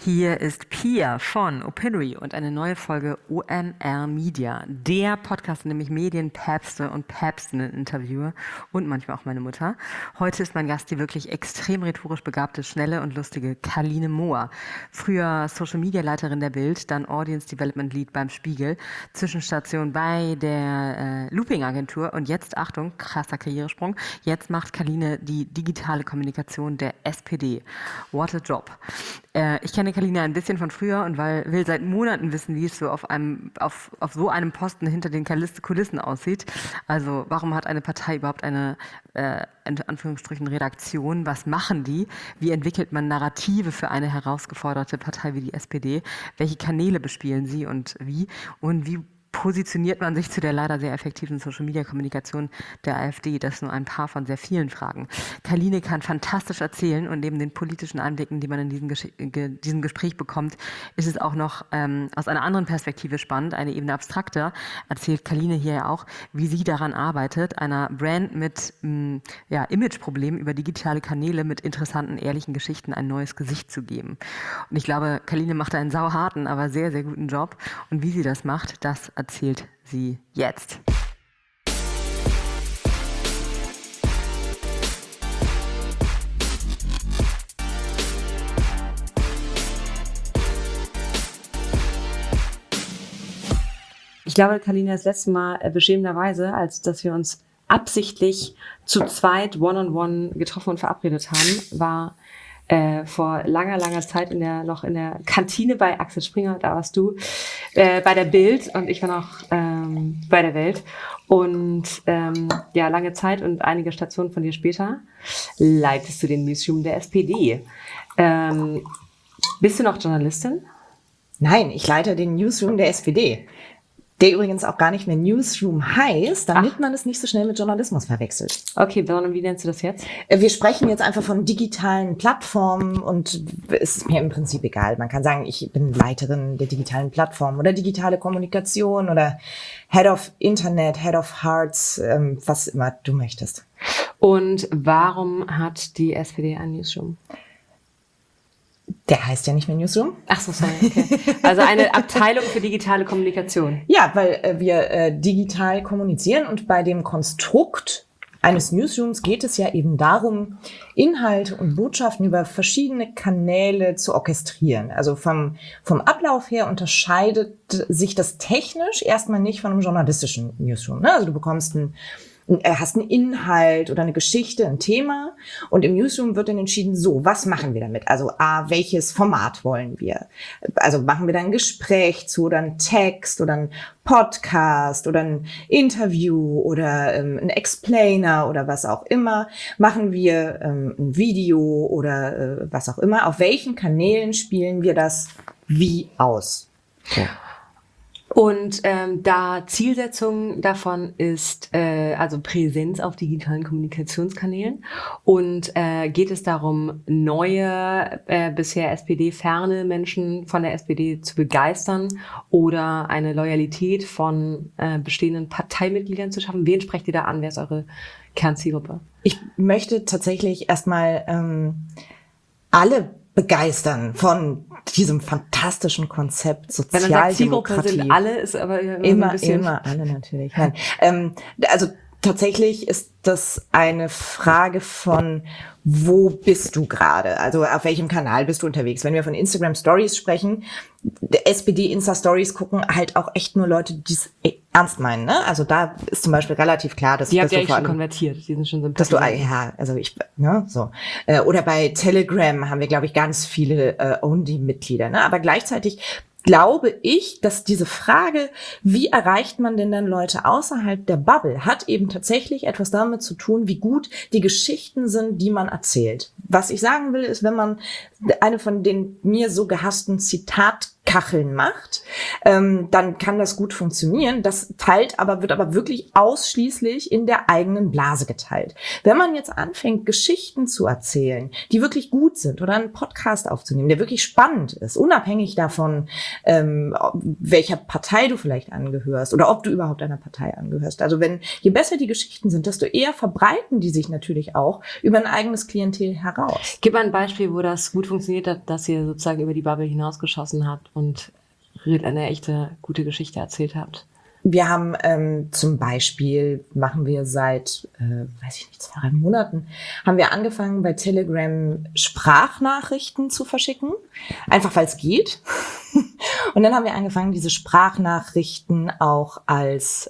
Hier ist Pia von Opinory und eine neue Folge OMR Media, der Podcast, in dem ich Medienpäpste und Päpstinnen interviewe und manchmal auch meine Mutter. Heute ist mein Gast die wirklich extrem rhetorisch begabte, schnelle und lustige Karline Mohr. Früher Social-Media-Leiterin der Bild, dann Audience Development Lead beim Spiegel, Zwischenstation bei der Looping-Agentur und jetzt, Achtung, krasser Karrieresprung, jetzt macht Karline die digitale Kommunikation der SPD. What a job. Ich kenne Karline ein bisschen von früher und will seit Monaten wissen, wie es so auf so einem Posten hinter den Kulissen aussieht. Also warum hat eine Partei überhaupt eine, in Anführungsstrichen, Redaktion? Was machen die? Wie entwickelt man Narrative für eine herausgeforderte Partei wie die SPD? Welche Kanäle bespielen sie und wie? Und wie positioniert man sich zu der leider sehr effektiven Social-Media-Kommunikation der AfD? Das sind nur ein paar von sehr vielen Fragen. Karline kann fantastisch erzählen und neben den politischen Einblicken, die man in diesem Gespräch bekommt, ist es auch noch aus einer anderen Perspektive spannend, eine Ebene abstrakter, erzählt Karline hier ja auch, wie sie daran arbeitet, einer Brand mit Imageproblemen über digitale Kanäle mit interessanten, ehrlichen Geschichten ein neues Gesicht zu geben. Und ich glaube, Karline macht einen sauharten, aber sehr, sehr guten Job. Und wie sie das macht, das erzählt sie jetzt. Ich glaube, Karline, das letzte Mal beschämenderweise, als dass wir uns absichtlich zu zweit one-on-one getroffen und verabredet haben, war vor langer Zeit noch in der Kantine bei Axel Springer, da warst du, bei der Bild und ich war noch bei der Welt. Und lange Zeit und einige Stationen von dir später leitest du den Newsroom der SPD. Bist du noch Journalistin? Nein, ich leite den Newsroom der SPD. Der übrigens auch gar nicht mehr Newsroom heißt, damit man es nicht so schnell mit Journalismus verwechselt. Okay, wie nennst du das jetzt? Wir sprechen jetzt einfach von digitalen Plattformen und es ist mir im Prinzip egal. Man kann sagen, ich bin Leiterin der digitalen Plattform oder digitale Kommunikation oder Head of Internet, Head of Hearts, was immer du möchtest. Und warum hat die SPD einen Newsroom? Der heißt ja nicht mehr Newsroom. Ach so, sorry, okay. Also eine Abteilung für digitale Kommunikation. Ja, weil wir digital kommunizieren und bei dem Konstrukt eines Newsrooms geht es ja eben darum, Inhalte und Botschaften über verschiedene Kanäle zu orchestrieren. Also vom Ablauf her unterscheidet sich das technisch erstmal nicht von einem journalistischen Newsroom. Ne? Also du hast einen Inhalt oder eine Geschichte, ein Thema und im Newsroom wird dann entschieden, so, was machen wir damit? Also welches Format wollen wir? Also machen wir da ein Gespräch zu oder einen Text oder einen Podcast oder ein Interview oder ein Explainer oder was auch immer? Machen wir ein Video oder was auch immer? Auf welchen Kanälen spielen wir das wie aus? Ja. Und da Zielsetzung davon ist also Präsenz auf digitalen Kommunikationskanälen und geht es darum, neue, bisher SPD-ferne Menschen von der SPD zu begeistern oder eine Loyalität von bestehenden Parteimitgliedern zu schaffen? Wen sprecht ihr da an? Wer ist eure Kernzielgruppe? Ich möchte tatsächlich erstmal alle begeistern von diesem fantastischen Konzept Sozialdemokratie. Wenn man sagt, Zielgruppe sind alle, ist aber immer alle natürlich. Nein. Also tatsächlich ist das eine Frage von, wo bist du gerade? Also auf welchem Kanal bist du unterwegs? Wenn wir von Instagram Stories sprechen, SPD Insta Stories gucken halt auch echt nur Leute, die es ernst meinen. Ne? Also da ist zum Beispiel relativ klar, dass die habt du ja schon konvertiert, die sind schon so dass du so. Oder bei Telegram haben wir, glaube ich, ganz viele Only-Mitglieder. Ne? Aber gleichzeitig glaube ich, dass diese Frage, wie erreicht man denn dann Leute außerhalb der Bubble, hat eben tatsächlich etwas damit zu tun, wie gut die Geschichten sind, die man erzählt. Was ich sagen will, ist, wenn man eine von den mir so gehassten Zitatkanälen Kacheln macht, dann kann das gut funktionieren. Das wird aber wirklich ausschließlich in der eigenen Blase geteilt. Wenn man jetzt anfängt, Geschichten zu erzählen, die wirklich gut sind, oder einen Podcast aufzunehmen, der wirklich spannend ist, unabhängig davon, welcher Partei du vielleicht angehörst oder ob du überhaupt einer Partei angehörst. Also je besser die Geschichten sind, desto eher verbreiten die sich natürlich auch über ein eigenes Klientel heraus. Gib mal ein Beispiel, wo das gut funktioniert hat, dass ihr sozusagen über die Bubble hinausgeschossen habt und eine echte, gute Geschichte erzählt habt. Wir haben zum Beispiel, machen wir seit, 2-3 Monaten, haben wir angefangen, bei Telegram Sprachnachrichten zu verschicken. Einfach, weil es geht. Und dann haben wir angefangen, diese Sprachnachrichten auch als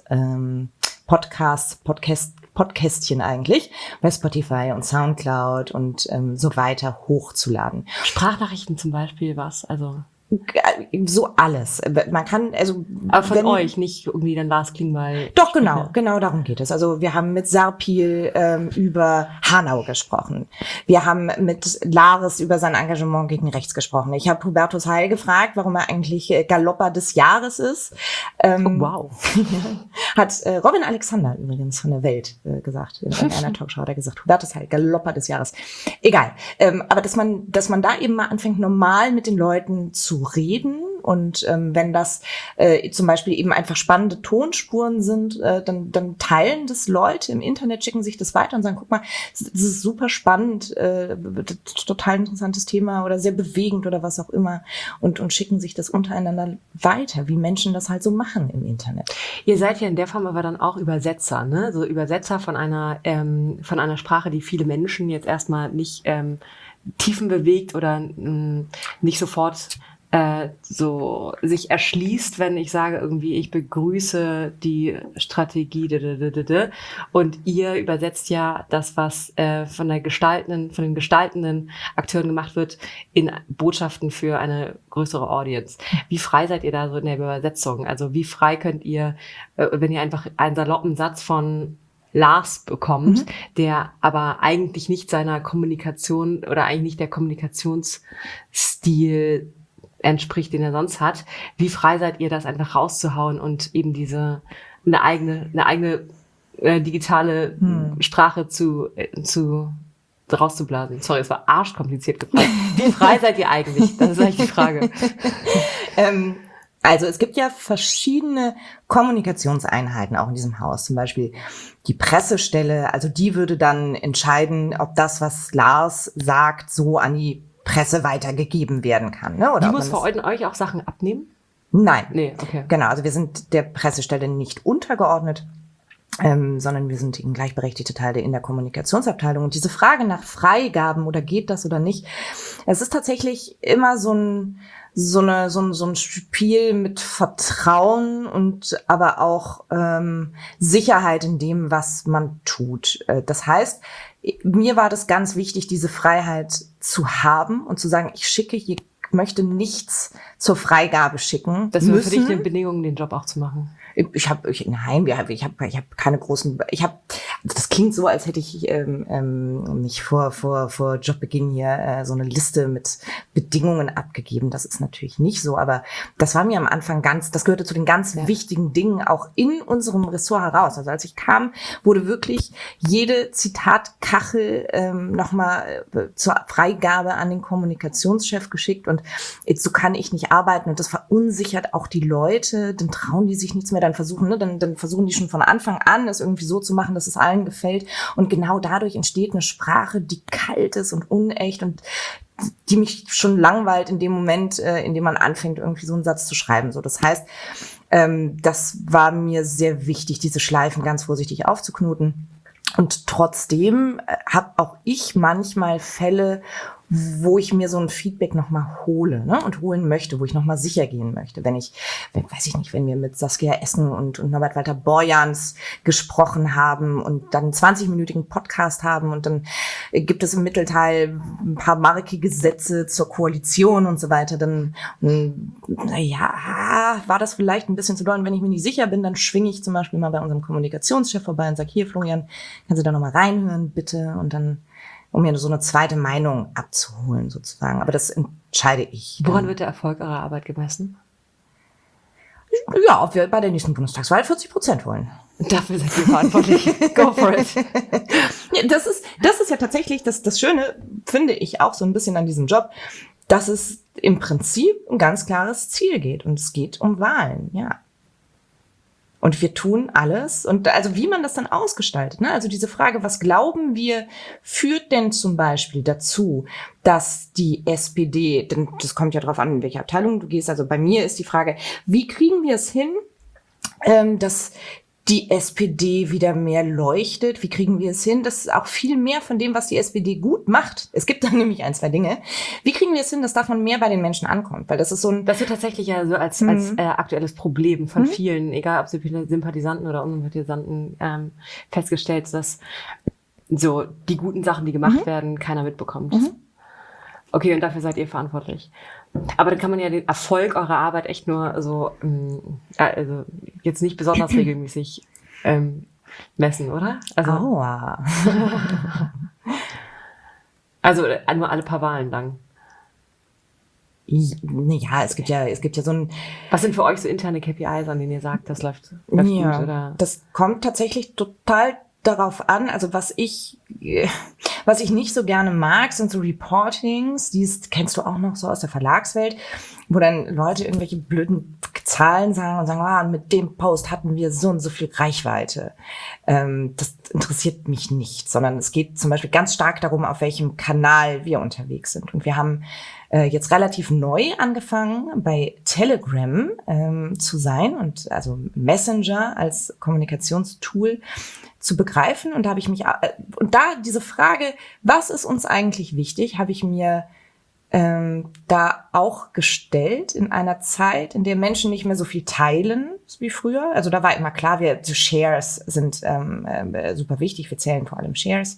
Podcastchen eigentlich, bei Spotify und Soundcloud und so weiter hochzuladen. Sprachnachrichten zum Beispiel, was? Also so alles. Man kann, also. Aber von euch, nicht irgendwie dann Lars Klingbeil. Doch, genau darum geht es. Also wir haben mit Serpil über Hanau gesprochen. Wir haben mit Lars über sein Engagement gegen rechts gesprochen. Ich habe Hubertus Heil gefragt, warum er eigentlich Galopper des Jahres ist. Wow. Hat Robin Alexander übrigens von der Welt gesagt. In einer Talkshow hat er gesagt, Hubertus Heil, Galopper des Jahres. Egal. Aber dass man da eben mal anfängt, normal mit den Leuten zu reden, und wenn das zum Beispiel eben einfach spannende Tonspuren sind, dann teilen das Leute im Internet, schicken sich das weiter und sagen, guck mal, das ist super spannend, total interessantes Thema oder sehr bewegend oder was auch immer, und schicken sich das untereinander weiter, wie Menschen das halt so machen im Internet. Ihr seid ja in der Form aber dann auch Übersetzer, ne? So Übersetzer von einer Sprache, die viele Menschen jetzt erstmal nicht tiefenbewegt oder nicht sofort so sich erschließt, wenn ich sage irgendwie, ich begrüße die Strategie und ihr übersetzt ja das, was von den gestaltenden Akteuren gemacht wird, in Botschaften für eine größere Audience. Wie frei seid ihr da so in der Übersetzung? Also wie frei könnt ihr, wenn ihr einfach einen saloppen Satz von Lars bekommt, der aber eigentlich nicht seiner Kommunikation oder eigentlich nicht der Kommunikationsstil entspricht, den er sonst hat. Wie frei seid ihr, das einfach rauszuhauen und eben eine eigene digitale Sprache rauszublasen? Sorry, es war arschkompliziert gefragt. Wie frei seid ihr eigentlich? Das ist eigentlich die Frage. Also es gibt ja verschiedene Kommunikationseinheiten auch in diesem Haus. Zum Beispiel die Pressestelle, also die würde dann entscheiden, ob das, was Lars sagt, so an die Presse weitergegeben werden kann. Ne? Oder die muss vor euch auch Sachen abnehmen? Nein. Nee, okay. Genau, also wir sind der Pressestelle nicht untergeordnet, sondern wir sind eben gleichberechtigte Teile in der Kommunikationsabteilung. Und diese Frage nach Freigaben oder geht das oder nicht, es ist tatsächlich immer so ein Spiel mit Vertrauen und aber auch Sicherheit in dem, was man tut. Das heißt, mir war das ganz wichtig, diese Freiheit zu haben und zu sagen, ich möchte nichts zur Freigabe schicken. Das wäre für dich eine Bedingung, den Job auch zu machen. Ich habe keine großen, das klingt so, als hätte ich mich vor Jobbeginn hier so eine Liste mit Bedingungen abgegeben. Das ist natürlich nicht so, aber das war mir am Anfang das gehörte zu den ganz wichtigen Dingen auch in unserem Ressort heraus. Also als ich kam, wurde wirklich jede Zitatkachel nochmal zur Freigabe an den Kommunikationschef geschickt, und so kann ich nicht arbeiten, und das verunsichert auch die Leute, dann trauen die sich nichts mehr, dann versuchen die schon von Anfang an, es irgendwie so zu machen, dass es allen gefällt, und genau dadurch entsteht eine Sprache, die kalt ist und unecht und die mich schon langweilt in dem Moment, in dem man anfängt, irgendwie so einen Satz zu schreiben. So, das heißt, das war mir sehr wichtig, diese Schleifen ganz vorsichtig aufzuknoten. Und trotzdem habe auch ich manchmal Fälle, wo ich mir so ein Feedback nochmal hole, ne, und holen möchte, wo ich nochmal sicher gehen möchte. Wenn wir mit Saskia Essen und Norbert Walter Borjans gesprochen haben und dann einen 20-minütigen Podcast haben, und dann gibt es im Mittelteil ein paar markige Sätze zur Koalition und so weiter, dann, war das vielleicht ein bisschen zu doll. Und wenn ich mir nicht sicher bin, dann schwinge ich zum Beispiel mal bei unserem Kommunikationschef vorbei und sage, hier, Florian, kannst du da nochmal reinhören, bitte? Und dann um mir so eine zweite Meinung abzuholen sozusagen. Aber das entscheide ich. Woran wird der Erfolg eurer Arbeit gemessen? Ja, ob wir bei der nächsten Bundestagswahl 40% wollen. Dafür seid ihr verantwortlich. Go for it. Ja, das ist ja tatsächlich das Schöne, finde ich auch so ein bisschen an diesem Job, dass es im Prinzip ein ganz klares Ziel geht. Und es geht um Wahlen, ja. Und wir tun alles. Und also wie man das dann ausgestaltet, ne? Also diese Frage, was glauben wir, führt denn zum Beispiel dazu, dass die SPD, denn das kommt ja darauf an, in welche Abteilung du gehst. Also bei mir ist die Frage, wie kriegen wir es hin, dass die SPD wieder mehr leuchtet? Wie kriegen wir es hin, dass auch viel mehr von dem, was die SPD gut macht, es gibt da nämlich ein, zwei Dinge, wie kriegen wir es hin, dass davon mehr bei den Menschen ankommt? Weil das ist so ein... Das wird tatsächlich ja so als aktuelles Problem von vielen, egal ob Sympathisanten oder Unsympathisanten, festgestellt, dass so die guten Sachen, die gemacht werden, keiner mitbekommt. Okay, und dafür seid ihr verantwortlich. Aber dann kann man ja den Erfolg eurer Arbeit echt nur so, also jetzt nicht besonders regelmäßig messen, oder? Also, Aua. also nur alle paar Wahlen lang. Ja, es gibt ja so ein... Was sind für euch so interne KPIs, an denen ihr sagt, das läuft gut? Oder? Das kommt tatsächlich total darauf an, also was ich nicht so gerne mag, sind so Reportings, kennst du auch noch so aus der Verlagswelt, wo dann Leute irgendwelche blöden Zahlen sagen und sagen, mit dem Post hatten wir so und so viel Reichweite. Das interessiert mich nicht, sondern es geht zum Beispiel ganz stark darum, auf welchem Kanal wir unterwegs sind. Und wir haben jetzt relativ neu angefangen, bei Telegram zu sein und also Messenger als Kommunikationstool zu begreifen. Und da habe ich mich, und da diese Frage, was ist uns eigentlich wichtig, habe ich mir da auch gestellt in einer Zeit, in der Menschen nicht mehr so viel teilen wie früher. Also da war immer klar, Shares sind super wichtig, wir zählen vor allem Shares.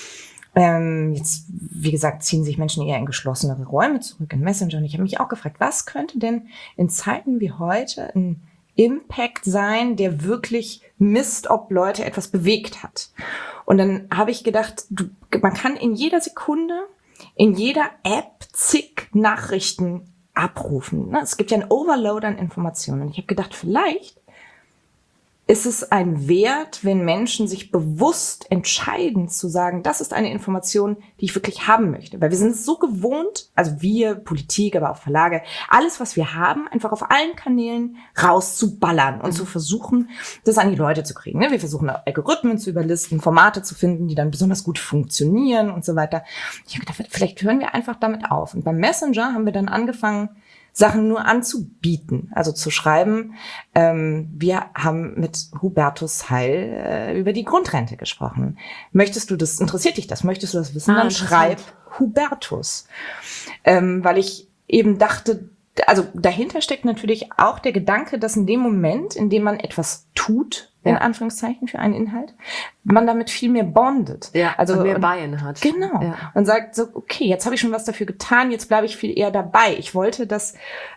Jetzt, wie gesagt, ziehen sich Menschen eher in geschlossenere Räume zurück, in Messenger. Und ich habe mich auch gefragt, was könnte denn in Zeiten wie heute ein Impact sein, der wirklich misst, ob Leute etwas bewegt hat. Und dann habe ich gedacht, man kann in jeder Sekunde, in jeder App zig Nachrichten abrufen. Es gibt ja einen Overload an Informationen. Und ich habe gedacht, vielleicht ist es ein Wert, wenn Menschen sich bewusst entscheiden zu sagen, das ist eine Information, die ich wirklich haben möchte. Weil wir sind es so gewohnt, also wir, Politik, aber auch Verlage, alles, was wir haben, einfach auf allen Kanälen rauszuballern und zu versuchen, das an die Leute zu kriegen. Wir versuchen Algorithmen zu überlisten, Formate zu finden, die dann besonders gut funktionieren und so weiter. Ich habe gedacht, vielleicht hören wir einfach damit auf. Und beim Messenger haben wir dann angefangen, Sachen nur anzubieten, also zu schreiben. Wir haben mit Hubertus Heil über die Grundrente gesprochen. Interessiert dich das? Möchtest du das wissen? Dann schreib Hubertus. Weil ich eben dachte, also dahinter steckt natürlich auch der Gedanke, dass in dem Moment, in dem man etwas tut, in Anführungszeichen für einen Inhalt, man damit viel mehr bondet. Ja, also mehr Buy-in hat. Genau. Ja. Und sagt so, okay, jetzt habe ich schon was dafür getan, jetzt bleibe ich viel eher dabei. Ich wollte, dass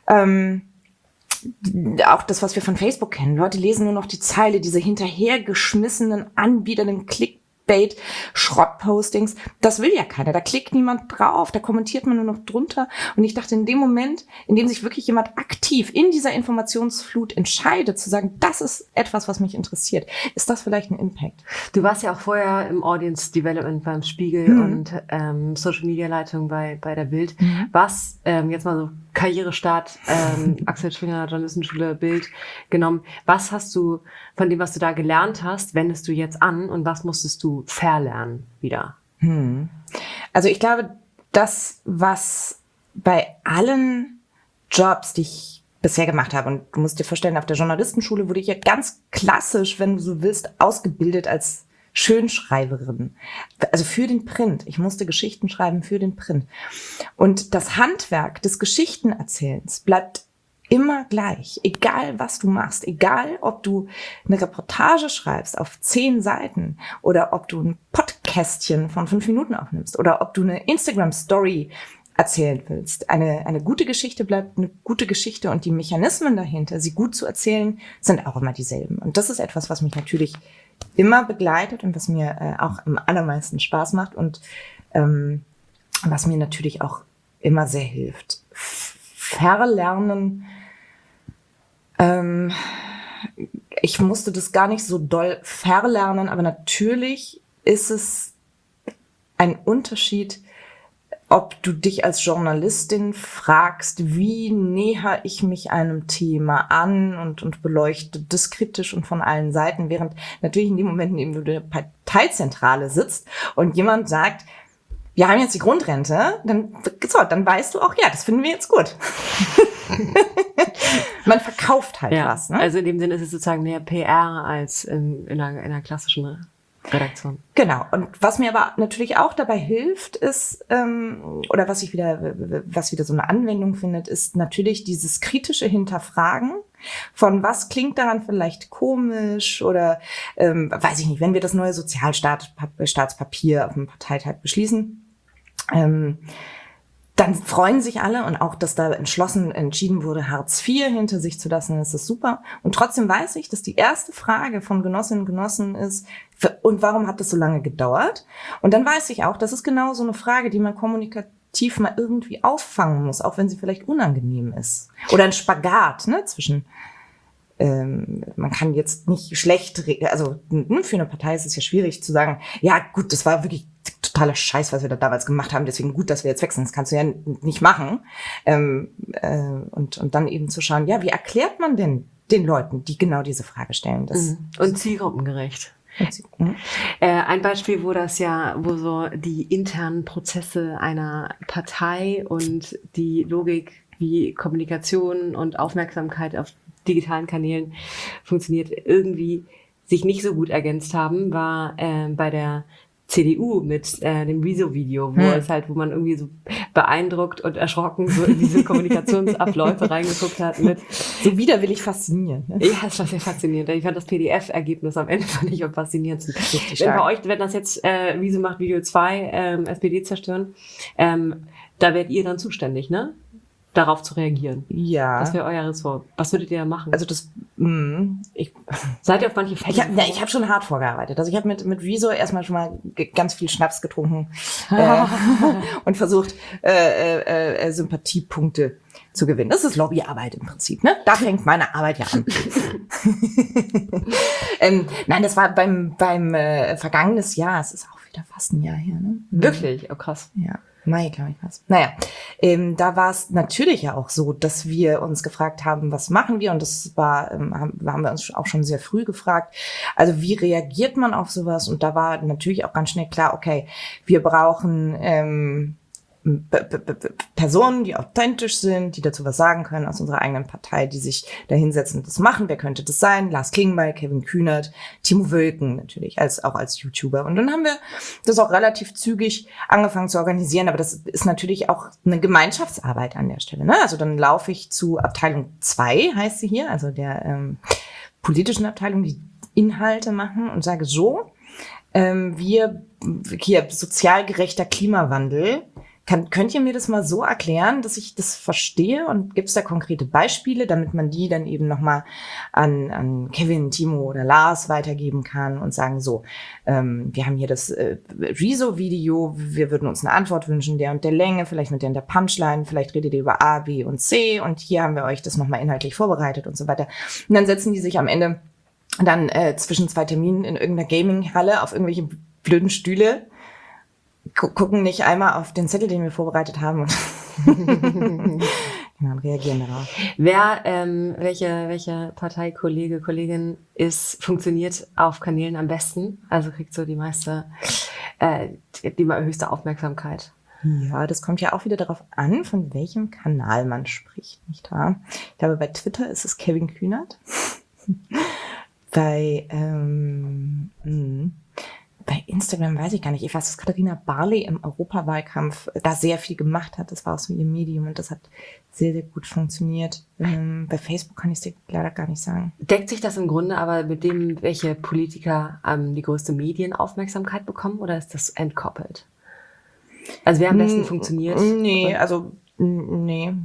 auch das, was wir von Facebook kennen, Leute lesen nur noch die Zeile, diese hinterhergeschmissenen, anbietenden Clickbait-Schrottpostings, das will ja keiner. Da klickt niemand drauf, da kommentiert man nur noch drunter. Und ich dachte, in dem Moment, in dem sich wirklich jemand aktiv in dieser Informationsflut entscheidet, zu sagen, das ist etwas, was mich interessiert, ist das vielleicht ein Impact. Du warst ja auch vorher im Audience Development beim Spiegel und Social Media Leitung bei der Bild. Was, jetzt mal so Karrierestart, Axel Springer, Journalistenschule, Bild genommen. Was hast du von dem, was du da gelernt hast, wendest du jetzt an und was musstest du verlernen wieder? Also ich glaube, das, was bei allen Jobs, die ich bisher gemacht habe, und du musst dir vorstellen, auf der Journalistenschule wurde ich ja ganz klassisch, wenn du so willst, ausgebildet als Schönschreiberin. Also für den Print. Ich musste Geschichten schreiben für den Print. Und das Handwerk des Geschichtenerzählens bleibt immer gleich. Egal, was du machst. Egal, ob du eine Reportage schreibst auf 10 Seiten oder ob du ein Podcastchen von 5 Minuten aufnimmst oder ob du eine Instagram-Story erzählen willst. Eine gute Geschichte bleibt eine gute Geschichte und die Mechanismen dahinter, sie gut zu erzählen, sind auch immer dieselben. Und das ist etwas, was mich natürlich immer begleitet und was mir auch am allermeisten Spaß macht. Und was mir natürlich auch immer sehr hilft. Verlernen. Ich musste das gar nicht so doll verlernen, aber natürlich ist es ein Unterschied, ob du dich als Journalistin fragst, wie näher ich mich einem Thema an und beleuchte das kritisch und von allen Seiten, während natürlich in dem Moment, in dem du in der Parteizentrale sitzt und jemand sagt, wir haben jetzt die Grundrente, dann weißt du auch, ja, das finden wir jetzt gut. Man verkauft halt was. Ne? Also in dem Sinne ist es sozusagen mehr PR als in einer klassischen Redaktion. Genau. Und was mir aber natürlich auch dabei hilft, ist, oder was wieder so eine Anwendung findet, ist natürlich dieses kritische Hinterfragen von was klingt daran vielleicht komisch oder, weiß ich nicht, wenn wir das neue Sozialstaatspapier auf dem Parteitag beschließen, dann freuen sich alle und auch, dass da entschlossen entschieden wurde, Hartz IV hinter sich zu lassen, ist das super. Und trotzdem weiß ich, dass die erste Frage von Genossinnen und Genossen ist, und warum hat das so lange gedauert? Und dann weiß ich auch, das ist genau so eine Frage, die man kommunikativ mal irgendwie auffangen muss, auch wenn sie vielleicht unangenehm ist. Oder ein Spagat, ne, zwischen, man kann jetzt nicht schlecht, also für eine Partei ist es ja schwierig zu sagen, ja gut, das war wirklich totaler Scheiß, was wir da damals gemacht haben, deswegen gut, dass wir jetzt wechseln, das kannst du ja nicht machen. Und dann eben zu schauen, ja, wie erklärt man denn den Leuten, die genau diese Frage stellen? Und zielgruppengerecht. Ein Beispiel, wo so die internen Prozesse einer Partei und die Logik, wie Kommunikation und Aufmerksamkeit auf digitalen Kanälen funktioniert, irgendwie sich nicht so gut ergänzt haben, war bei der CDU mit dem Rezo-Video, wo man irgendwie so beeindruckt und erschrocken so in diese Kommunikationsabläufe reingeguckt hat mit. So widerwillig faszinierend. Ne? Ja, das war sehr faszinierend. Ich fand das PDF-Ergebnis am Ende fand ich am faszinierendsten. Bei euch, wenn das jetzt Rezo macht Video 2, SPD zerstören, da werdet ihr dann zuständig, ne? Darauf zu reagieren. Ja. Das wäre euer Ressort. Was würdet ihr da machen? Also seid ihr auf manche Fälle? Ich hab schon hart vorgearbeitet. Also ich habe mit Rezo erstmal schon mal ganz viel Schnaps getrunken und versucht, Sympathiepunkte zu gewinnen. Das ist Lobbyarbeit im Prinzip, ne? Da fängt meine Arbeit ja an. Nein, das war beim vergangenes Jahr. Es ist auch wieder fast ein Jahr her, ne? Wirklich? Oh, krass. Ja. Mai, glaube ich was. Naja, da war es natürlich ja auch so, dass wir uns gefragt haben, was machen wir? Und das war, haben wir uns auch schon sehr früh gefragt. Also wie reagiert man auf sowas? Und da war natürlich auch ganz schnell klar, okay, wir brauchen Personen, die authentisch sind, die dazu was sagen können aus unserer eigenen Partei, die sich da hinsetzen und das machen. Wer könnte das sein? Lars Klingbeil, Kevin Kühnert, Timo Wölken natürlich, auch als YouTuber. Und dann haben wir das auch relativ zügig angefangen zu organisieren, aber das ist natürlich auch eine Gemeinschaftsarbeit an der Stelle. Ne? Also dann laufe ich zu Abteilung 2, heißt sie hier, also der politischen Abteilung, die Inhalte machen und sage so, wir hier sozial gerechter Klimawandel. Könnt ihr mir das mal so erklären, dass ich das verstehe? Und gibt es da konkrete Beispiele, damit man die dann eben nochmal an Kevin, Timo oder Lars weitergeben kann und sagen so, wir haben hier das Rezo-Video, wir würden uns eine Antwort wünschen, der und der Länge, vielleicht mit der und der Punchline, vielleicht redet ihr über A, B und C und hier haben wir euch das nochmal inhaltlich vorbereitet und so weiter. Und dann setzen die sich am Ende dann zwischen zwei Terminen in irgendeiner Gaming-Halle auf irgendwelche blöden Stühle, gucken nicht einmal auf den Zettel, den wir vorbereitet haben und genau, reagieren darauf. Welche Parteikollege, Kollegin funktioniert auf Kanälen am besten? Also kriegt so die höchste Aufmerksamkeit? Ja, das kommt ja auch wieder darauf an, von welchem Kanal man spricht, nicht wahr? Ich glaube, bei Twitter ist es Kevin Kühnert. Bei Instagram weiß ich gar nicht. Ich weiß, dass Katharina Barley im Europawahlkampf da sehr viel gemacht hat. Das war auch so ihr Medium und das hat sehr, sehr gut funktioniert. Bei Facebook kann ich es dir leider gar nicht sagen. Deckt sich das im Grunde aber mit dem, welche Politiker die größte Medienaufmerksamkeit bekommen oder ist das entkoppelt? Also wer am besten funktioniert? Nee.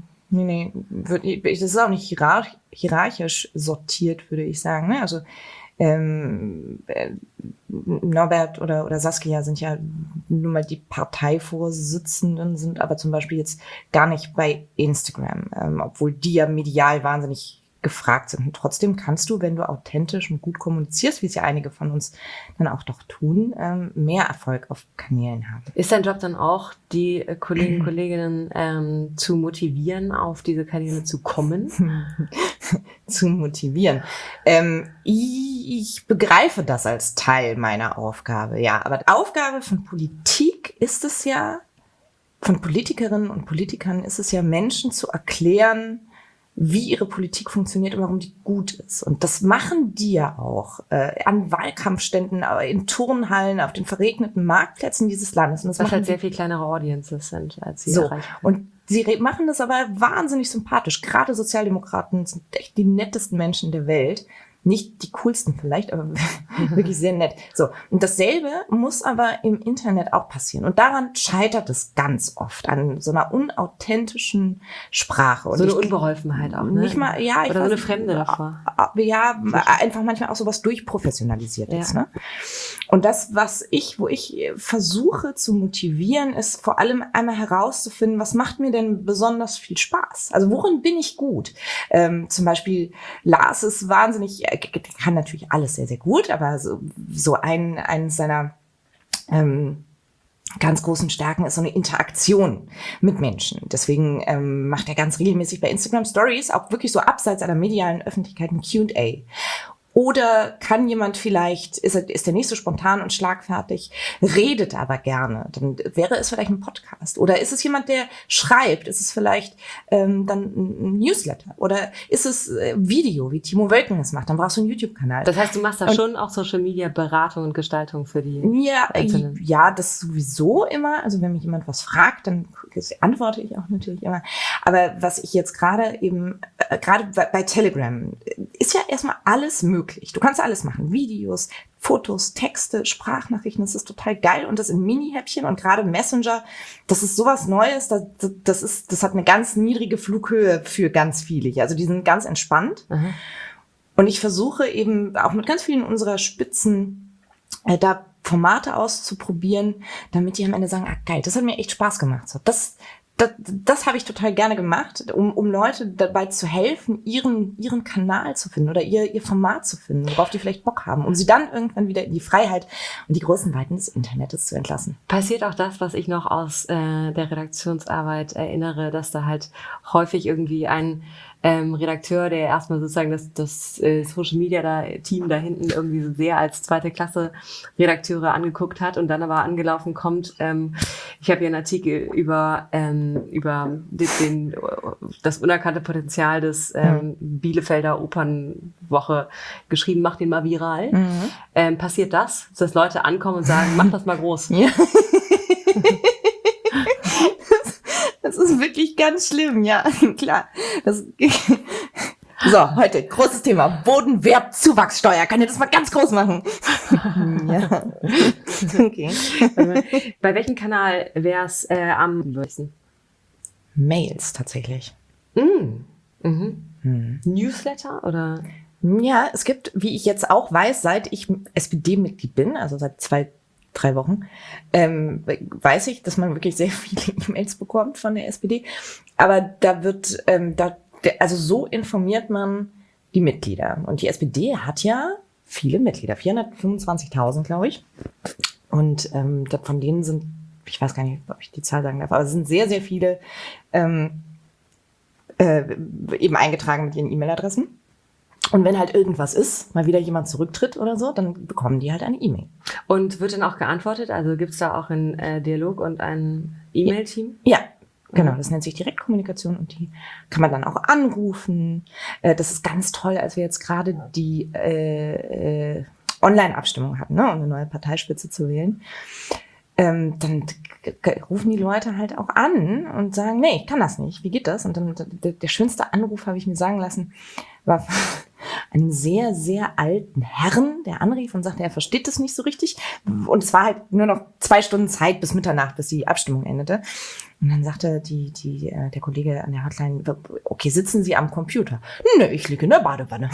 Das ist auch nicht hierarchisch sortiert, würde ich sagen. Ne? Also Norbert oder Saskia sind ja nun mal die Parteivorsitzenden, sind aber zum Beispiel jetzt gar nicht bei Instagram, obwohl die ja medial wahnsinnig gefragt sind. Und trotzdem kannst du, wenn du authentisch und gut kommunizierst, wie es ja einige von uns dann auch doch tun, mehr Erfolg auf Kanälen haben. Ist dein Job dann auch, die Kollegen und Kolleginnen zu motivieren, auf diese Kanäle zu kommen? Zu motivieren. Ich begreife das als Teil meiner Aufgabe, ja. Aber Aufgabe von Politik ist es ja, von Politikerinnen und Politikern ist es ja, Menschen zu erklären, wie ihre Politik funktioniert und warum die gut ist. Und das machen die ja auch an Wahlkampfständen, in Turnhallen, auf den verregneten Marktplätzen dieses Landes. Und das Was halt sehr viel kleinere Audiences sind, als sie so. erreichen. Und sie machen das aber wahnsinnig sympathisch. Gerade Sozialdemokraten sind echt die nettesten Menschen der Welt. Nicht die coolsten vielleicht, aber wirklich sehr nett. So. Und dasselbe muss aber im Internet auch passieren. Und daran scheitert es ganz oft, an so einer unauthentischen Sprache. Und so eine Unbeholfenheit auch, ne? Nicht mal, ja, oder so eine Fremde davor. Ja, einfach manchmal auch sowas durchprofessionalisiert ist, ne? Und das, wo ich versuche zu motivieren, ist vor allem einmal herauszufinden, was macht mir denn besonders viel Spaß? Also worin bin ich gut? Zum Beispiel Lars ist wahnsinnig, kann natürlich alles sehr, sehr gut, aber so eines seiner ganz großen Stärken ist so eine Interaktion mit Menschen. Deswegen macht er ganz regelmäßig bei Instagram Stories, auch wirklich so abseits einer medialen Öffentlichkeit, ein Q&A. Oder kann jemand vielleicht, ist er nicht so spontan und schlagfertig, redet aber gerne, dann wäre es vielleicht ein Podcast. Oder ist es jemand, der schreibt? Ist es vielleicht dann ein Newsletter? Oder ist es Video, wie Timo Wölken das macht? Dann brauchst du einen YouTube-Kanal. Das heißt, du machst da schon auch Social-Media-Beratung und Gestaltung für die Einzelnen? Ja, das sowieso immer. Also wenn mich jemand was fragt, dann antworte ich auch natürlich immer. Aber was ich jetzt gerade bei Telegram, ist ja erstmal alles möglich. Du kannst alles machen. Videos, Fotos, Texte, Sprachnachrichten. Das ist total geil. Und das in Mini-Häppchen und gerade Messenger, das ist sowas Neues. Das hat eine ganz niedrige Flughöhe für ganz viele. Also die sind ganz entspannt. Mhm. Und ich versuche eben auch mit ganz vielen unserer Spitzen da Formate auszuprobieren, damit die am Ende sagen, geil, das hat mir echt Spaß gemacht. So, das habe ich total gerne gemacht, um Leute dabei zu helfen, ihren Kanal zu finden oder ihr Format zu finden, worauf die vielleicht Bock haben, um sie dann irgendwann wieder in die Freiheit und die großen Weiten des Internets zu entlassen. Passiert auch das, was ich noch aus der Redaktionsarbeit erinnere, dass da halt häufig irgendwie ein Redakteur, der erstmal sozusagen das Social Media Team da hinten irgendwie so sehr als zweite Klasse Redakteure angeguckt hat und dann aber angelaufen kommt. Ich habe hier einen Artikel über das unerkannte Potenzial des Bielefelder Opernwoche geschrieben, mach den mal viral. Mhm. Passiert das, dass Leute ankommen und sagen, mach das mal groß? Ja. Das ist wirklich ganz schlimm, ja, klar. So, heute großes Thema. Bodenwertzuwachssteuer. Kann ihr das mal ganz groß machen? Ja. Okay. Bei welchem Kanal wäre es am besten? Mails tatsächlich. Newsletter oder? Ja, es gibt, wie ich jetzt auch weiß, seit ich SPD-Mitglied bin, also seit 2-3 Wochen, weiß ich, dass man wirklich sehr viele E-Mails bekommt von der SPD. Aber da wird, also so informiert man die Mitglieder. Und die SPD hat ja viele Mitglieder, 425.000, glaube ich. Und von denen sind, ich weiß gar nicht, ob ich die Zahl sagen darf, aber es sind sehr, sehr viele eben eingetragen mit ihren E-Mail-Adressen. Und wenn halt irgendwas ist, mal wieder jemand zurücktritt oder so, dann bekommen die halt eine E-Mail. Und wird dann auch geantwortet? Also gibt es da auch einen Dialog und ein E-Mail-Team? Ja, genau. Das nennt sich Direktkommunikation und die kann man dann auch anrufen. Das ist ganz toll, als wir jetzt gerade die Online-Abstimmung hatten, ne, um eine neue Parteispitze zu wählen. Dann rufen die Leute halt auch an und sagen, nee, ich kann das nicht. Wie geht das? Und dann der schönste Anruf, habe ich mir sagen lassen, war einen sehr, sehr alten Herrn, der anrief und sagte, er versteht das nicht so richtig. Und es war halt nur noch 2 Stunden Zeit bis Mitternacht, bis die Abstimmung endete. Und dann sagte der Kollege an der Hotline, okay, sitzen Sie am Computer? Nö, ich liege in der Badewanne.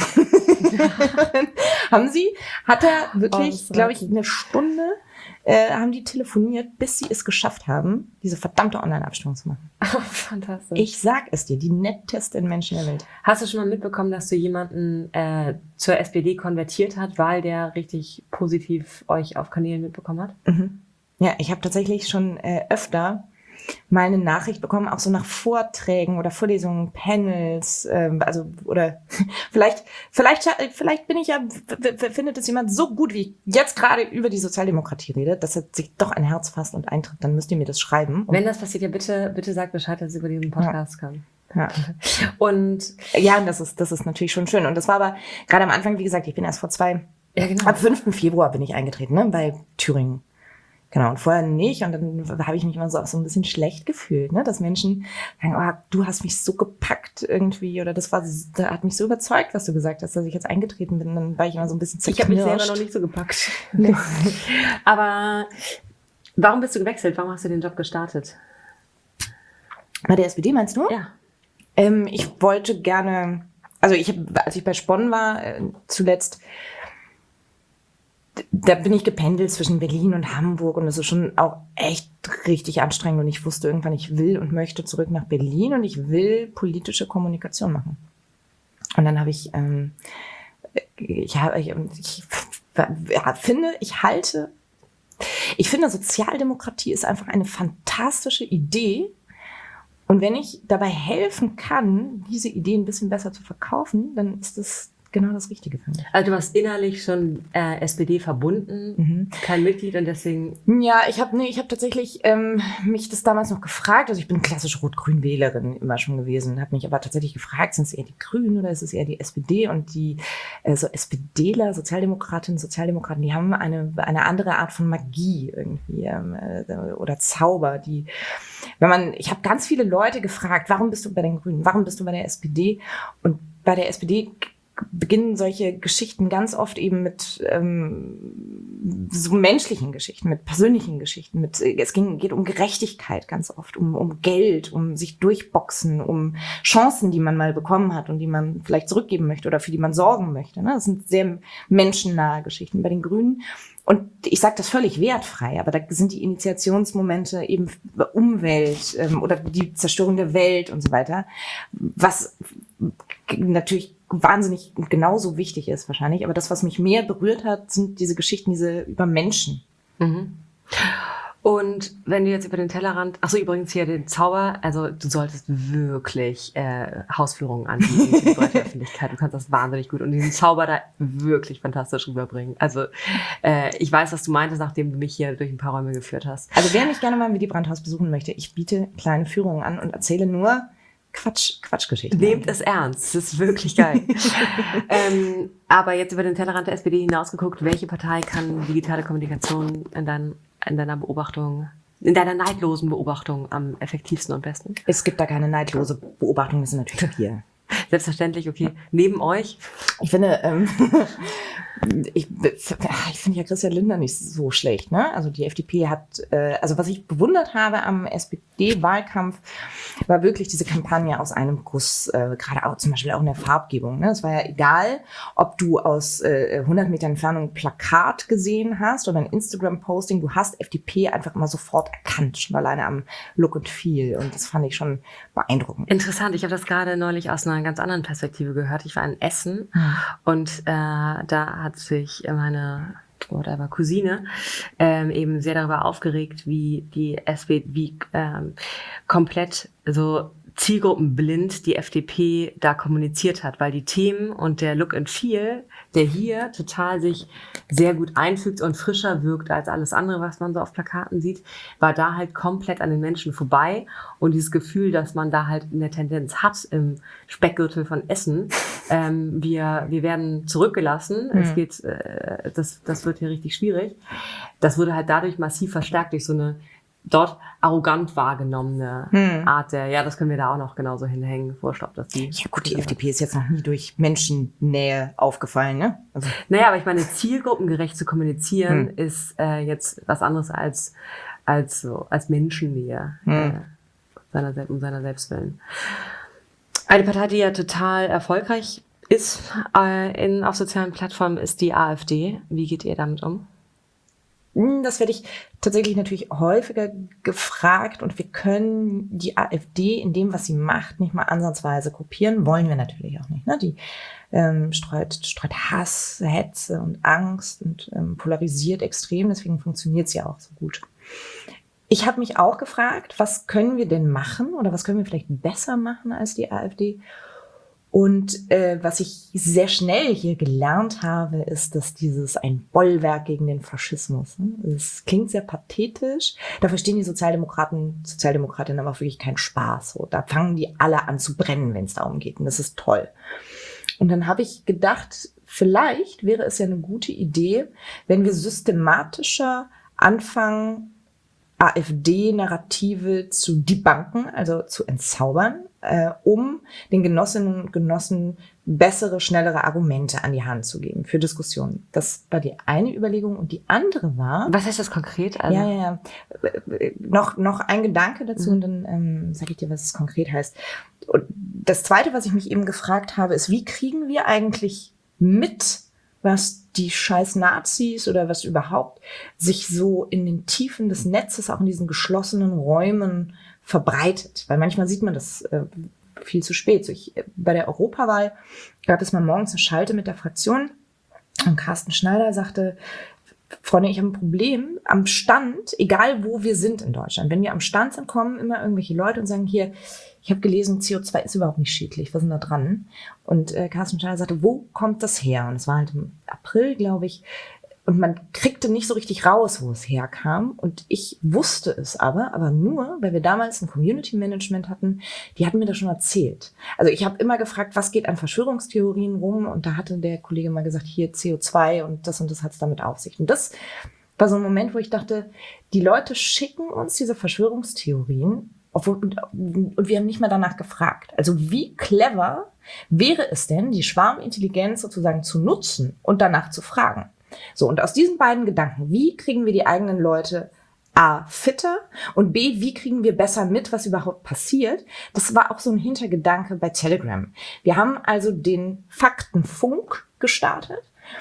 Hat er wirklich, glaube ich, eine Stunde, haben die telefoniert, bis sie es geschafft haben, diese verdammte Online-Abstimmung zu machen. Oh, fantastisch. Ich sag es dir, die nettesten Menschen der Welt. Hast du schon mal mitbekommen, dass du jemanden zur SPD konvertiert hat, weil der richtig positiv euch auf Kanälen mitbekommen hat? Mhm. Ja, ich habe tatsächlich schon öfter mal eine Nachricht bekommen, auch so nach Vorträgen oder Vorlesungen, Panels, also oder vielleicht bin ich ja, findet es jemand so gut, wie ich jetzt gerade über die Sozialdemokratie rede, dass er sich doch ein Herz fasst und eintritt, dann müsst ihr mir das schreiben. Wenn das passiert, ja bitte sagt Bescheid, dass es über diesen Podcast kam. Ja. Und ja, das ist natürlich schon schön. Und das war aber gerade am Anfang, wie gesagt, ich bin erst genau. ab 5. Februar bin ich eingetreten, ne, bei Thüringen. Genau, und vorher nicht. Und dann habe ich mich immer so auch so ein bisschen schlecht gefühlt, ne, dass Menschen sagen, oh, du hast mich so gepackt irgendwie, oder das hat mich so überzeugt, was du gesagt hast, dass ich jetzt eingetreten bin. Dann war ich immer so ein bisschen Ich habe mich zerknirscht. selber noch nicht so gepackt. Aber warum bist du gewechselt? Warum hast du den Job gestartet? Bei der SPD meinst du? Ja. Ich wollte gerne, also als ich bei Spon war, zuletzt, da bin ich gependelt zwischen Berlin und Hamburg und das ist schon auch echt richtig anstrengend und ich wusste irgendwann, ich will und möchte zurück nach Berlin und ich will politische Kommunikation machen. Und dann habe ich finde, Sozialdemokratie ist einfach eine fantastische Idee. Und wenn ich dabei helfen kann, diese Idee ein bisschen besser zu verkaufen, dann ist das genau das Richtige für mich. Also du warst innerlich schon SPD verbunden, kein Mitglied und deswegen... Ja, ich habe tatsächlich mich das damals noch gefragt. Also ich bin klassisch Rot-Grün-Wählerin immer schon gewesen, habe mich aber tatsächlich gefragt, sind es eher die Grünen oder ist es eher die SPD? Und die so SPDler, Sozialdemokratinnen, Sozialdemokraten, die haben eine andere Art von Magie irgendwie oder Zauber, die... Ich habe ganz viele Leute gefragt, warum bist du bei den Grünen, warum bist du bei der SPD? Und bei der SPD beginnen solche Geschichten ganz oft eben mit so menschlichen Geschichten, mit persönlichen Geschichten. Geht um Gerechtigkeit ganz oft, um Geld, um sich durchboxen, um Chancen, die man mal bekommen hat und die man vielleicht zurückgeben möchte oder für die man sorgen möchte. Ne? Das sind sehr menschennahe Geschichten. Bei den Grünen, und ich sage das völlig wertfrei, aber da sind die Initiationsmomente eben Umwelt oder die Zerstörung der Welt und so weiter, was natürlich wahnsinnig genauso wichtig ist wahrscheinlich, aber das, was mich mehr berührt hat, sind diese Geschichten, diese über Menschen. Mhm. Und wenn du jetzt über den Tellerrand, achso, übrigens hier den Zauber, also du solltest wirklich Hausführungen anbieten für die breite Öffentlichkeit. Du kannst das wahnsinnig gut und diesen Zauber da wirklich fantastisch rüberbringen. Also ich weiß, was du meintest, nachdem du mich hier durch ein paar Räume geführt hast. Also wer mich gerne mal im Willy Brandt-Haus besuchen möchte, ich biete kleine Führungen an und erzähle nur Quatschgeschichten. Nehmt es ernst, das ist wirklich geil. Aber jetzt über den Tellerrand der SPD hinausgeguckt, welche Partei kann digitale Kommunikation in deiner Beobachtung, in deiner neidlosen Beobachtung am effektivsten und besten? Es gibt da keine neidlose Beobachtung, das sind natürlich wir. Selbstverständlich, okay. Neben euch? Ich finde, ich finde ja Christian Lindner nicht so schlecht, ne? Also die FDP hat, also was ich bewundert habe am SPD-Wahlkampf, war wirklich diese Kampagne aus einem Guss, gerade auch zum Beispiel auch in der Farbgebung, ne? Es war ja egal, ob du aus 100 Metern Entfernung ein Plakat gesehen hast oder ein Instagram-Posting, du hast FDP einfach immer sofort erkannt, schon alleine am Look and Feel, und das fand ich schon beeindruckend. Interessant, ich habe das gerade neulich aus einer ganz anderen Perspektive gehört. Ich war in Essen und da hat sich meine Cousine eben sehr darüber aufgeregt, wie die SPD, komplett so zielgruppenblind die FDP da kommuniziert hat, weil die Themen und der Look and Feel, der hier total sich sehr gut einfügt und frischer wirkt als alles andere, was man so auf Plakaten sieht, war da halt komplett an den Menschen vorbei. Und dieses Gefühl, dass man da halt eine Tendenz hat im Speckgürtel von Essen, wir werden zurückgelassen, es geht, das wird hier richtig schwierig. Das wurde halt dadurch massiv verstärkt durch so eine dort arrogant wahrgenommene Art ja, das können wir da auch noch genauso hinhängen. Wurscht, ob das die. Ja gut, die FDP ist jetzt noch nie durch Menschennähe aufgefallen, ne? Also. Naja, aber ich meine, zielgruppengerecht zu kommunizieren ist jetzt was anderes als Menschennähe. Um seiner selbst willen. Eine Partei, die ja total erfolgreich ist auf sozialen Plattformen, ist die AfD. Wie geht ihr damit um? Das werde ich tatsächlich natürlich häufiger gefragt und wir können die AfD in dem, was sie macht, nicht mal ansatzweise kopieren, wollen wir natürlich auch nicht. Ne? Die streut Hass, Hetze und Angst und polarisiert extrem, deswegen funktioniert sie auch so gut. Ich habe mich auch gefragt, was können wir denn machen oder was können wir vielleicht besser machen als die AfD? Und was ich sehr schnell hier gelernt habe, ist, dass dieses ein Bollwerk gegen den Faschismus, das klingt sehr pathetisch, da verstehen die Sozialdemokratinnen aber auch wirklich keinen Spaß. So. Da fangen die alle an zu brennen, wenn es darum geht und das ist toll. Und dann habe ich gedacht, vielleicht wäre es ja eine gute Idee, wenn wir systematischer anfangen, AfD-Narrative zu debunken, also zu entzaubern, um den Genossinnen und Genossen bessere, schnellere Argumente an die Hand zu geben für Diskussionen. Das war die eine Überlegung und die andere war... Was heißt das konkret? Also Ja. Noch ein Gedanke dazu und dann sage ich dir, was es konkret heißt. Und das Zweite, was ich mich eben gefragt habe, ist, wie kriegen wir eigentlich mit, was die scheiß Nazis oder was überhaupt sich so in den Tiefen des Netzes, auch in diesen geschlossenen Räumen verbreitet. Weil manchmal sieht man das viel zu spät. So bei der Europawahl gab es mal morgens eine Schalte mit der Fraktion und Carsten Schneider sagte, Freunde, ich habe ein Problem am Stand, egal wo wir sind in Deutschland. Wenn wir am Stand sind, kommen immer irgendwelche Leute und sagen, hier, ich habe gelesen, CO2 ist überhaupt nicht schädlich, was ist denn da dran? Und Carsten Schneider sagte, wo kommt das her? Und es war halt im April, glaube ich, und man kriegte nicht so richtig raus, wo es herkam. Und ich wusste es aber nur, weil wir damals ein Community Management hatten, die hatten mir das schon erzählt. Also ich habe immer gefragt, was geht an Verschwörungstheorien rum? Und da hatte der Kollege mal gesagt, hier CO2 und das hat es damit auf sich. Und das war so ein Moment, wo ich dachte, die Leute schicken uns diese Verschwörungstheorien und wir haben nicht mal danach gefragt. Also wie clever wäre es denn, die Schwarmintelligenz sozusagen zu nutzen und danach zu fragen? So, und aus diesen beiden Gedanken, wie kriegen wir die eigenen Leute A, fitter und B, wie kriegen wir besser mit, was überhaupt passiert? Das war auch so ein Hintergedanke bei Telegram. Wir haben also den Faktenfunk gestartet.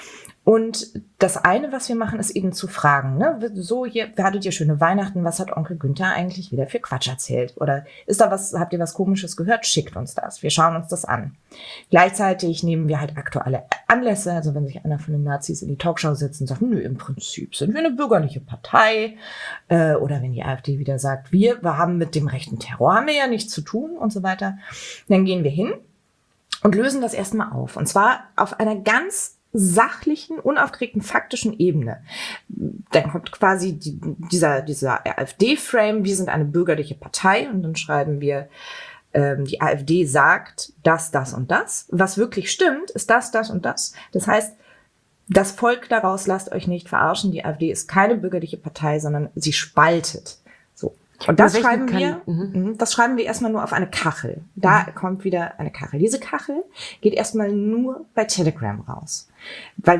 Und das eine, was wir machen, ist eben zu fragen, ne? So, hier, hattet ihr schöne Weihnachten, was hat Onkel Günther eigentlich wieder für Quatsch erzählt? Oder habt ihr was Komisches gehört? Schickt uns das. Wir schauen uns das an. Gleichzeitig nehmen wir halt aktuelle Anlässe, also wenn sich einer von den Nazis in die Talkshow setzt und sagt, nö, im Prinzip sind wir eine bürgerliche Partei, oder wenn die AfD wieder sagt, wir haben mit dem rechten Terror haben wir ja nichts zu tun und so weiter, dann gehen wir hin und lösen das erstmal auf. Und zwar auf einer ganz sachlichen, unaufgeregten, faktischen Ebene. Dann kommt quasi dieser AfD-Frame, wir sind eine bürgerliche Partei und dann schreiben wir, die AfD sagt das und das. Was wirklich stimmt, ist das und das. Das heißt, das Volk daraus, lasst euch nicht verarschen, die AfD ist keine bürgerliche Partei, sondern sie spaltet. So. Und das schreiben wir erstmal nur auf eine Kachel. Da kommt wieder eine Kachel. Diese Kachel geht erstmal nur bei Telegram raus. Weil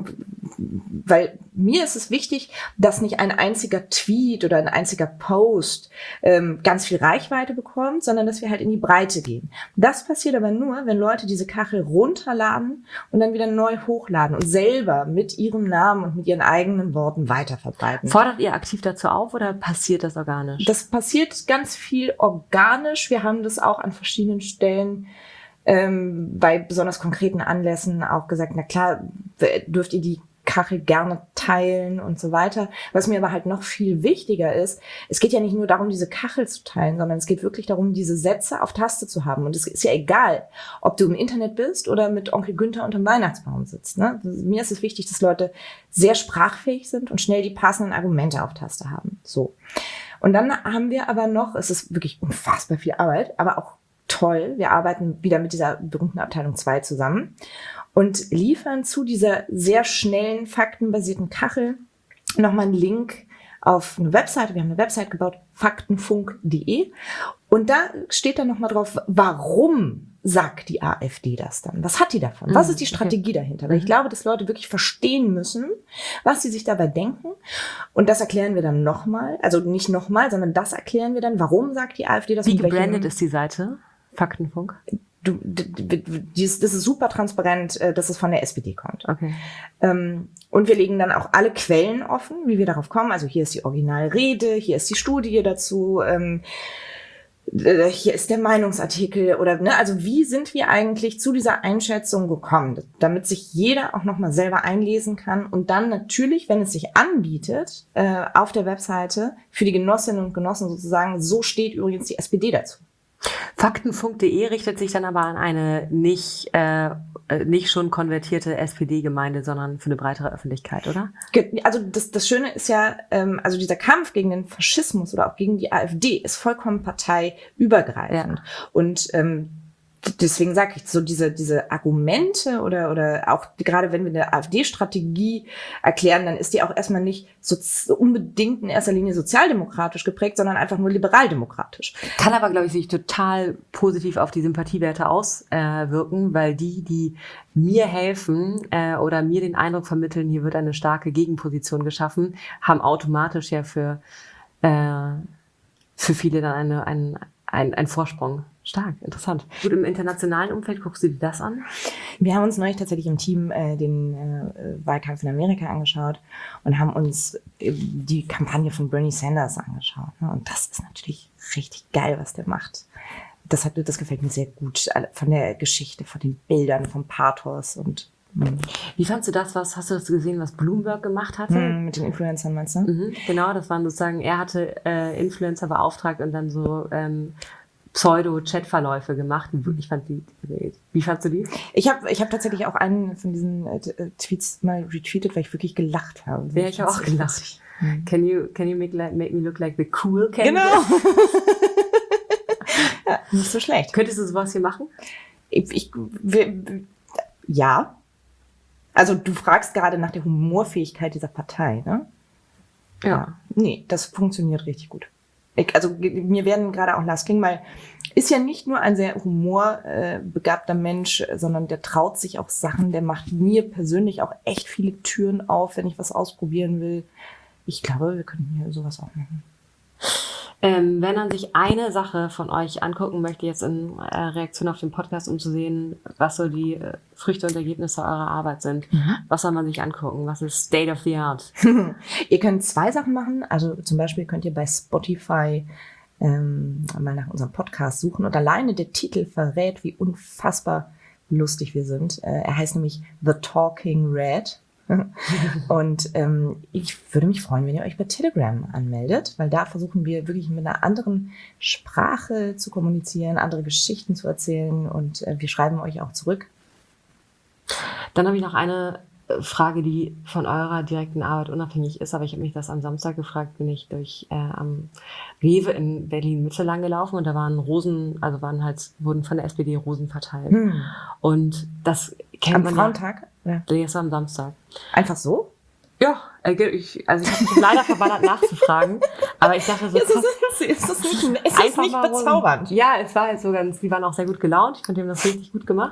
mir ist es wichtig, dass nicht ein einziger Tweet oder ein einziger Post ganz viel Reichweite bekommt, sondern dass wir halt in die Breite gehen. Das passiert aber nur, wenn Leute diese Kachel runterladen und dann wieder neu hochladen und selber mit ihrem Namen und mit ihren eigenen Worten weiterverbreiten. Fordert ihr aktiv dazu auf oder passiert das organisch? Das passiert ganz viel organisch. Wir haben das auch an verschiedenen Stellen bei besonders konkreten Anlässen auch gesagt, na klar, dürft ihr die Kachel gerne teilen und so weiter. Was mir aber halt noch viel wichtiger ist, es geht ja nicht nur darum, diese Kachel zu teilen, sondern es geht wirklich darum, diese Sätze auf Taste zu haben. Und es ist ja egal, ob du im Internet bist oder mit Onkel Günther unterm Weihnachtsbaum sitzt. Ne? Mir ist es wichtig, dass Leute sehr sprachfähig sind und schnell die passenden Argumente auf Taste haben. So. Und dann haben wir aber noch, es ist wirklich unfassbar viel Arbeit, aber auch toll. Wir arbeiten wieder mit dieser berühmten Abteilung 2 zusammen und liefern zu dieser sehr schnellen, faktenbasierten Kachel nochmal einen Link auf eine Webseite. Wir haben eine Website gebaut, faktenfunk.de. Und da steht dann nochmal drauf, warum sagt die AfD das dann? Was hat die davon? Was ist die Strategie dahinter? Weil ich glaube, dass Leute wirklich verstehen müssen, was sie sich dabei denken. Und das erklären wir dann nochmal. Also nicht nochmal, sondern das erklären wir dann. Warum sagt die AfD das? Wie gebrandet ist die Seite? Faktenfunk? Das ist super transparent, dass es von der SPD kommt. Okay. Und wir legen dann auch alle Quellen offen, wie wir darauf kommen. Also hier ist die Originalrede, hier ist die Studie dazu, hier ist der Meinungsartikel oder ne, also wie sind wir eigentlich zu dieser Einschätzung gekommen, damit sich jeder auch noch mal selber einlesen kann und dann natürlich, wenn es sich anbietet, auf der Webseite für die Genossinnen und Genossen sozusagen, so steht übrigens die SPD dazu. Faktenfunk.de richtet sich dann aber an eine nicht schon konvertierte SPD-Gemeinde, sondern für eine breitere Öffentlichkeit, oder? Also das Schöne ist ja, also dieser Kampf gegen den Faschismus oder auch gegen die AfD ist vollkommen parteiübergreifend. Ja. Und deswegen sage ich, so diese Argumente oder auch gerade wenn wir eine AfD-Strategie erklären, dann ist die auch erstmal nicht so unbedingt in erster Linie sozialdemokratisch geprägt, sondern einfach nur liberaldemokratisch. Kann aber, glaube ich, sich total positiv auf die Sympathiewerte auswirken, weil die mir helfen oder mir den Eindruck vermitteln, hier wird eine starke Gegenposition geschaffen, haben automatisch ja für viele dann einen Vorsprung. Stark, interessant. Gut, im internationalen Umfeld guckst du dir das an? Wir haben uns neulich tatsächlich im Team den Wahlkampf in Amerika angeschaut und haben uns die Kampagne von Bernie Sanders angeschaut. Ne? Und das ist natürlich richtig geil, was der macht. Das gefällt mir sehr gut. Von der Geschichte, von den Bildern, vom Pathos und Wie fandst du das, hast du das gesehen, was Bloomberg gemacht hatte? Mit den Influencern, meinst du? Genau, das waren sozusagen, er hatte Influencer beauftragt und dann so Pseudo-Chat-Verläufe gemacht. Wie fandst du die? Ich hab tatsächlich auch einen von diesen Tweets mal retweetet, weil ich wirklich gelacht habe. Ja, ich habe auch gelacht. Can you make me look like the cool Ken? Genau. Ja, nicht so schlecht. Könntest du sowas hier machen? Ja. Also du fragst gerade nach der Humorfähigkeit dieser Partei, ne? Ja. Nee, das funktioniert richtig gut. Mir werden gerade auch Lars Klingbeil ist ja nicht nur ein sehr humorbegabter Mensch, sondern der traut sich auch Sachen, der macht mir persönlich auch echt viele Türen auf, wenn ich was ausprobieren will. Ich glaube, wir könnten hier sowas auch machen. Wenn man sich eine Sache von euch angucken möchte, jetzt in Reaktion auf den Podcast, um zu sehen, was so die Früchte und Ergebnisse eurer Arbeit sind, was soll man sich angucken? Was ist State of the Art? Ihr könnt 2 Sachen machen. Also zum Beispiel könnt ihr bei Spotify mal nach unserem Podcast suchen. Und alleine der Titel verrät, wie unfassbar lustig wir sind. Er heißt nämlich The Talking Red. Und ich würde mich freuen, wenn ihr euch bei Telegram anmeldet, weil da versuchen wir wirklich mit einer anderen Sprache zu kommunizieren, andere Geschichten zu erzählen und wir schreiben euch auch zurück. Dann habe ich noch eine Frage, die von eurer direkten Arbeit unabhängig ist, aber ich habe mich das am Samstag gefragt, bin ich durch am Rewe in Berlin-Mitte lang gelaufen und da waren wurden von der SPD Rosen verteilt. Und das kennt man Frauentag? Ja. Das war am Samstag. Einfach so? Ja, ich habe mich leider verballert nachzufragen, aber ich dachte so, ist das nicht bezaubernd? Ja, es war halt so ganz, die waren auch sehr gut gelaunt, ich fand, die haben das richtig gut gemacht.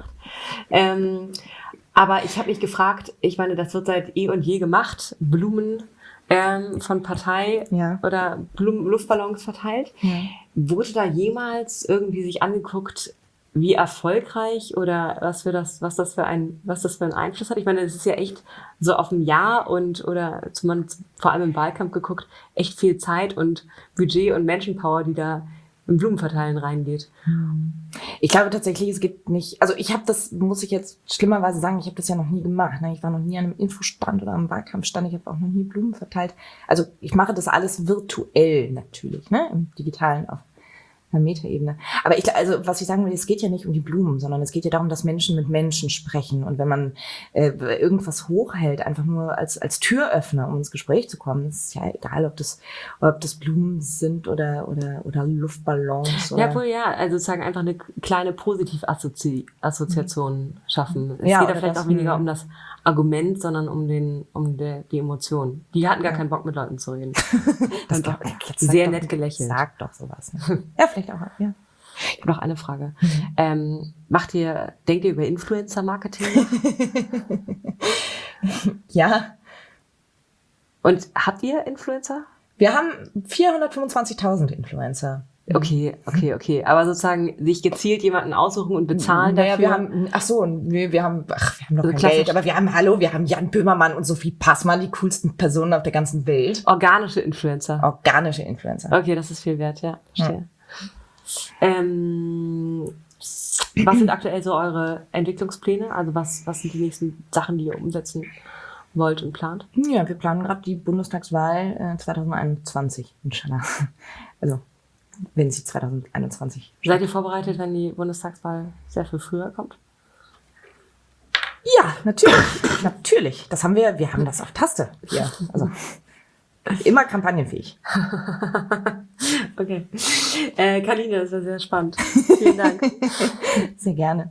Aber ich habe mich gefragt, ich meine, das wird seit eh und je gemacht, Blumen von Partei oder Luftballons verteilt. Ja. Wurde da jemals irgendwie sich angeguckt, wie erfolgreich oder was das für einen Einfluss hat? Ich meine, es ist ja echt so auf ein Jahr vor allem im Wahlkampf geguckt, echt viel Zeit und Budget und Menschenpower, die da im Blumenverteilen reingeht. Ich glaube tatsächlich, es gibt nicht, also ich habe das, muss ich jetzt schlimmerweise sagen, ich habe das ja noch nie gemacht. Ne? Ich war noch nie an einem Infostand oder am Wahlkampfstand, ich habe auch noch nie Blumen verteilt. Also ich mache das alles virtuell natürlich, ne? Im Digitalen auf Metaebene. Aber was ich sagen will, es geht ja nicht um die Blumen, sondern es geht ja darum, dass Menschen mit Menschen sprechen. Und wenn man irgendwas hochhält, einfach nur als Türöffner, um ins Gespräch zu kommen, ist ja egal, ob das Blumen sind oder Luftballons. Oder also sozusagen einfach eine kleine Positivassoziation schaffen. Es Ja, geht ja oder vielleicht das, auch weniger um das Argument, sondern um die Emotion. Die hatten gar keinen Bock, mit Leuten zu reden. Dann doch sehr nett gelächelt. Sag doch sowas. Ne? Ja, vielleicht auch, ja. Ich habe noch eine Frage. Denkt ihr über Influencer-Marketing nach? Ja. Und habt ihr Influencer? Wir haben 425.000 Influencer. Okay. Aber sozusagen sich gezielt jemanden aussuchen und bezahlen dafür? Wir haben noch Also kein klassisch. Geld, aber wir haben Jan Böhmermann und Sophie Passmann, die coolsten Personen auf der ganzen Welt. Organische Influencer. Organische Influencer. Okay, das ist viel wert, ja. Verstehe. Was sind aktuell so eure Entwicklungspläne? Also was sind die nächsten Sachen, die ihr umsetzen wollt und plant? Ja, wir planen gerade die Bundestagswahl 2021, inshallah. Also, wenn sie 2021 Seid ihr vorbereitet, wenn die Bundestagswahl sehr viel früher kommt? Ja, natürlich. Natürlich. Wir haben das auf Taste hier. Also, immer kampagnenfähig. Okay. Carline, das war sehr spannend. Vielen Dank. Sehr gerne.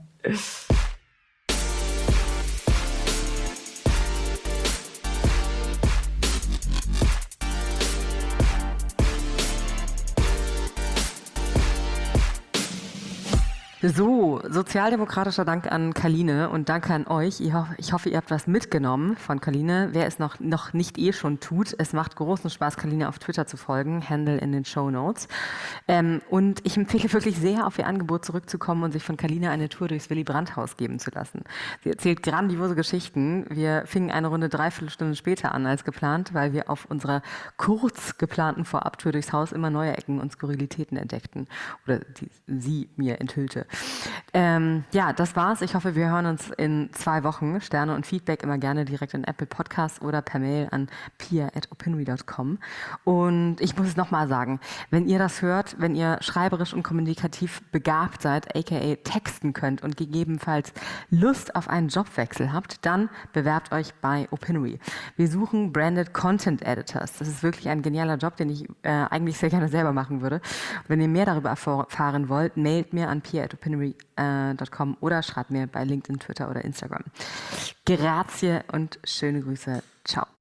So, sozialdemokratischer Dank an Carline und danke an euch. Ich hoffe, ihr habt was mitgenommen von Carline. Wer es noch nicht schon tut, es macht großen Spaß, Carline auf Twitter zu folgen. Handle in den Shownotes. Und ich empfehle wirklich sehr, auf ihr Angebot zurückzukommen und sich von Carline eine Tour durchs Willy-Brandt-Haus geben zu lassen. Sie erzählt grandiose Geschichten. Wir fingen eine Runde 3/4 Stunde später an als geplant, weil wir auf unserer kurz geplanten Vorabtour durchs Haus immer neue Ecken und Skurrilitäten entdeckten. Oder die sie mir enthüllte. Ja, das war's. Ich hoffe, wir hören uns in 2 Wochen. Sterne und Feedback immer gerne direkt in Apple Podcasts oder per Mail an pia@opinory.com. Und ich muss es nochmal sagen, wenn ihr das hört, wenn ihr schreiberisch und kommunikativ begabt seid, aka texten könnt und gegebenenfalls Lust auf einen Jobwechsel habt, dann bewerbt euch bei Opinory. Wir suchen Branded Content Editors. Das ist wirklich ein genialer Job, den ich eigentlich sehr gerne selber machen würde. Wenn ihr mehr darüber erfahren wollt, mailt mir an pia@opinory.com oder schreibt mir bei LinkedIn, Twitter oder Instagram. Grazie und schöne Grüße. Ciao.